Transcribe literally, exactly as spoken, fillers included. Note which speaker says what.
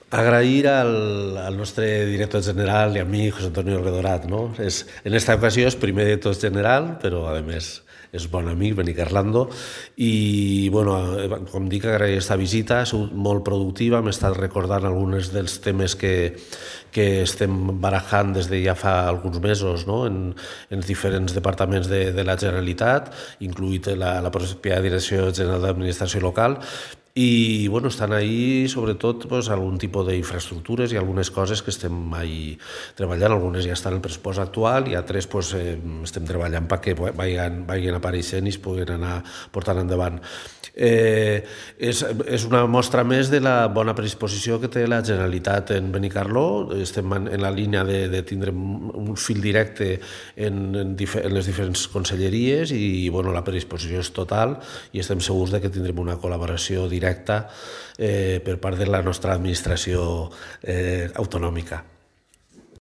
Speaker 1: Agrair al, al nostre director general i amic José Antonio Redorat, no? És, en esta ocasió és primer de tot general, però a més és bon amic, Benic Arlando, i bueno, com dic, agrair aquesta visita, ha sigut molt productiva, m'he estat recordant alguns dels temes que, que estem barajant des de ja fa alguns mesos, no? en, en diferents departaments de, de la Generalitat, incluït la, la pròpia Direcció General d'Administració Local, i bueno, estan ahí sobretot pues, algun tipus d'infraestructures i algunes coses que estem ahí treballant, algunes ja estan en el pressupost actual i altres pues, eh, estem treballant perquè vagin, vagin apareixent i es puguin anar portant endavant. Eh, és, és una mostra més de la bona predisposició que té la Generalitat en Benicarló. Estem en, en la línia de, de tindre un fil directe en, en, difer, en les diferents conselleries i bueno, la predisposició és total i estem segurs de que tindrem una col·laboració directa eh, per part de la nostra administració eh, autonòmica.